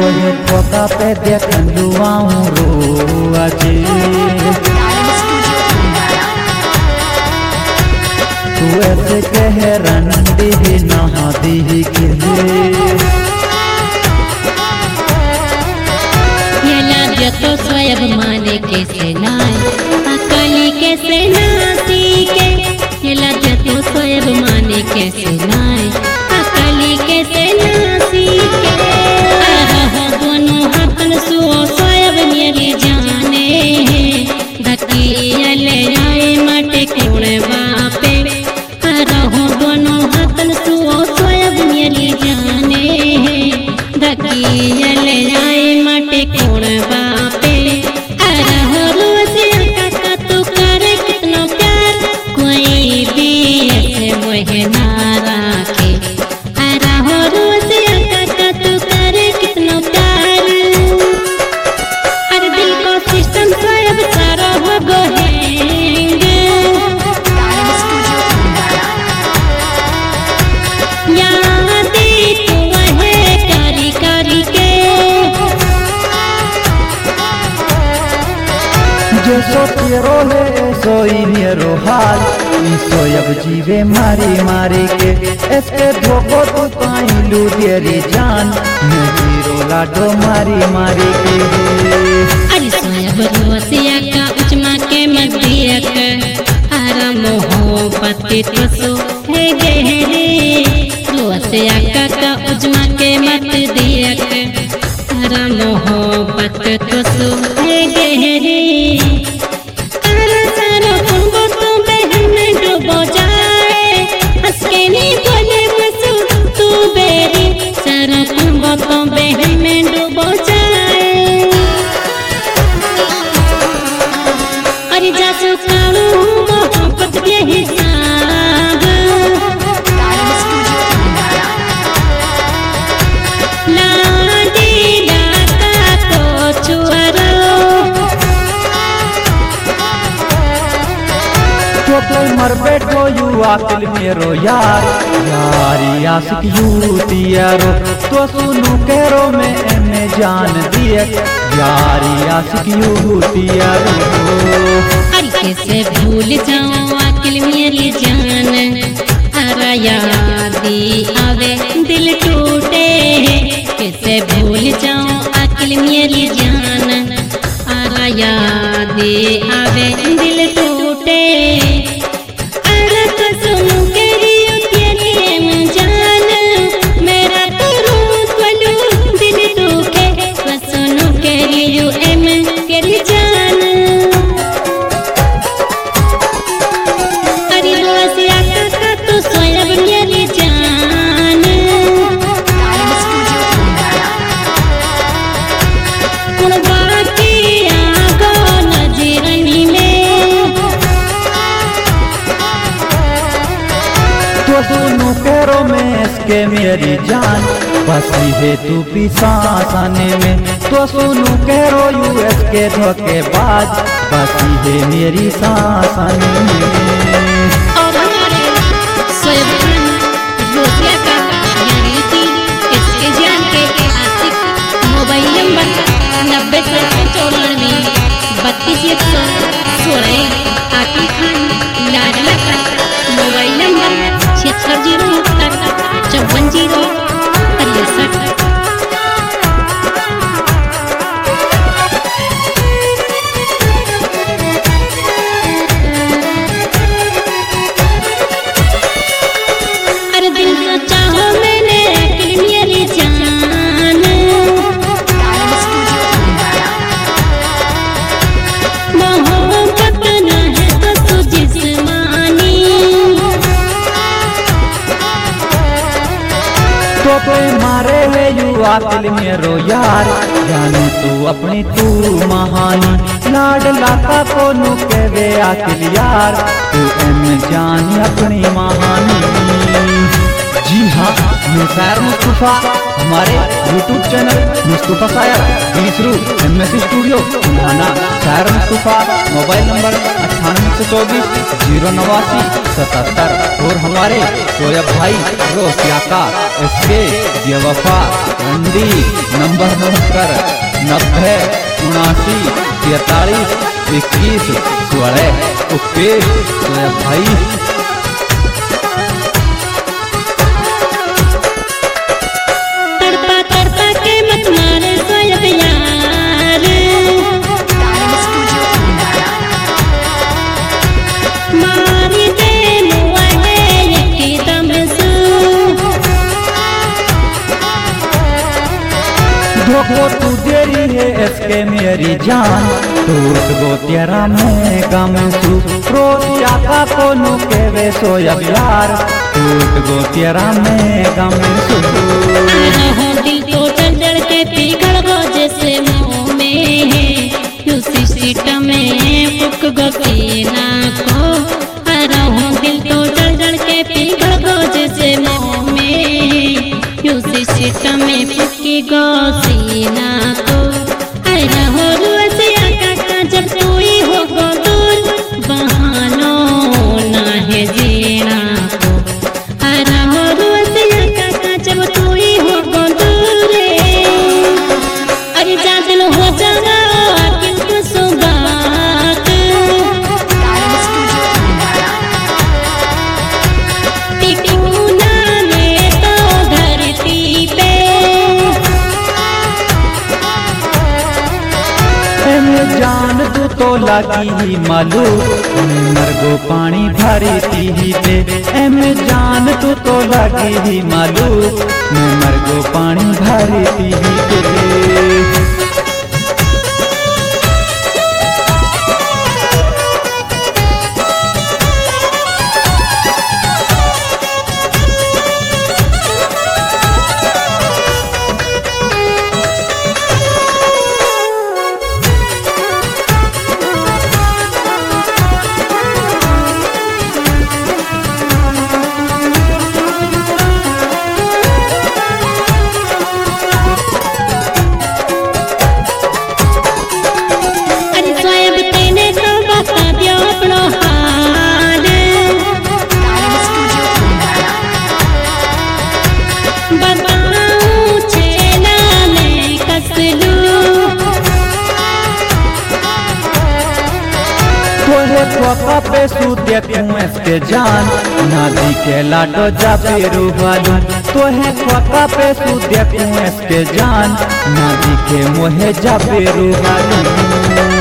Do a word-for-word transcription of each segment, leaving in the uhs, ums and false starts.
ये कोका पे देखन दुआऊं रो आजे तू ऐसे कह रंडी नहा दी के तो स्वयं माने कैसे नाय अकली कैसे नासी के ये लज तो स्वयं माने कैसे नाय अकली कैसे नासी के दोनों हाथन सो स्वयं मेरी जाने धकी ले आए मटे कोड़े बापे रहो दोनों हाथन सो स्वयं मेरी जाने धकी ले आए मटे कोड़े जो तेरो है सोई मेरो हाल सोयब जीवे मारी मारी के इसके धोखो तो पाई लू तेरी जान मेरी लाडो मारी मारी के अरे सोयब रोसिया का उचमा के मदियक आरा मोहब्बत तो सो है गहरे रोसिया का का उचमा के मत दियक आरा मोहब्बत तो सो है गहरे मर बैठो यू आकिल मेरो यार यारी आशिक यू तियारो तो सुनू करो मैं एमे जान दिए यारी आशिक यू तियारो अरे कैसे भूल जाऊं आकिल मेरी जान अरे यादी आवे दिल टूटे कैसे भूल जाऊं आकिल मेरी जान अरे यादी आवे दिल टूटे सुनू करो मैं इसके मेरी जान बसी है तू पिसाने में तो सुनू करो यू इसके धोखेबाज बसी है मेरी सासने में मोबाइल नंबर नब्बे चौरानवे बत्तीस एक सौ सोलह आकिल खान लाडला का मोबाइल नंबर छिहत्तर जीरो चौवन जीरो तिरसठ। अरे दिल तो चाहो मैंने आकिल मेरी जान मोहब्बत न है तो तू जिस्मानी तो कोई मारे है यू आकिल मेरो यार जानू तू अपनी तू महानी लाडला का कोनू कहवे आकिल यार तू एम जान अपनी महानी। जी हाँ मैं शायर मुस्तफा, हमारे यूट्यूब चैनल मुस्तफा शायर बीसरू एम एस स्टूडियो उन्हाना। शायर मुस्तफा, मोबाइल नंबर अट्ठानवे सौ चौबीस जीरो नवासी सतहत्तर। और हमारे शोएब भाई रोसिया का एस के बेवफा रंडी नंबर नोकर नब्बे उनासी तैतालीस इक्कीस सोलह। ओके शोएब भाई। धोखो तू देरी है इसके मेरी जान, टूट गो तेरा मैं गम सू। रोसिया का कोनो के वे सोयब यार, टूट गो तेरा मैं गम सू। दिल तो चल चल के पिघल गो जैसे मुँह में है, उसी सिस्टम में फुक गो सीना को। अरहूं दिल तो चल चल के पिघल गो जैसे मुँह में, उसी सिस्टम में फुकी गो सीना को। अरहूं रुसिया का जब तू ही हो गो दूर, बहानों ना है जीना को। अरहूं रुसिया का जब तू ही हो गो दूर, अरे जा दिल हो जागा किंतु सुबात। टिकूना ने तो धरती पे, मैं जान तू तो लगी ही मालू, मरगो पानी भरी थी पे। मैं जान तू तो लगी ही मालू, मैं मरगो पानी भरी थी पे। तोहे पे सू देखूं इसके जान, नादी के लाडो जा पेरू वालू। तोहे खोका पे सू देखूं इसके जान, नादी के मोहे जा पेरू वालू।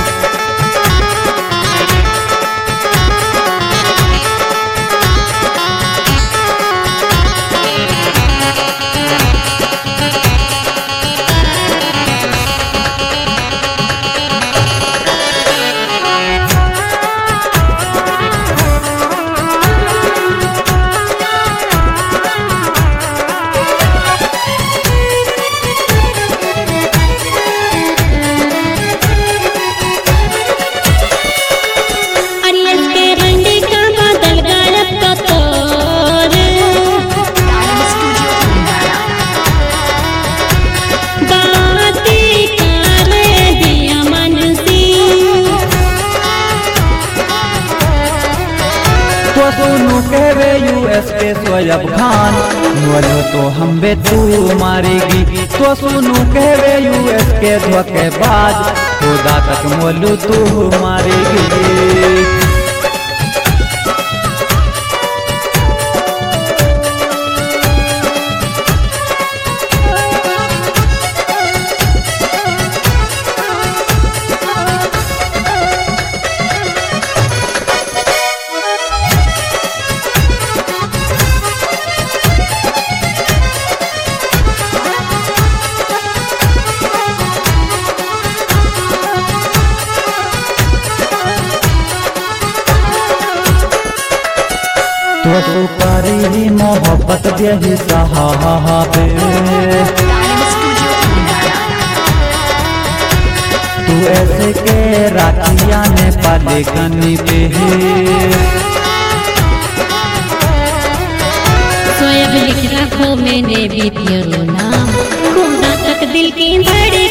तो सुनू कहवे यूएस के शोएब खान, मोलो तो हम बे तू मारेगी। तो सुनू कहवे यूएस के धोखेबाज, खुदा तक मोलू तू मारेगी। तो तू करी मोहब्बत दे सहाबे, तू ऐसे के राखिया ने पाले कनी पे। शोएब अब लिख रखो मैंने भी तेरो नाम खुदा तक दिल की धड़कन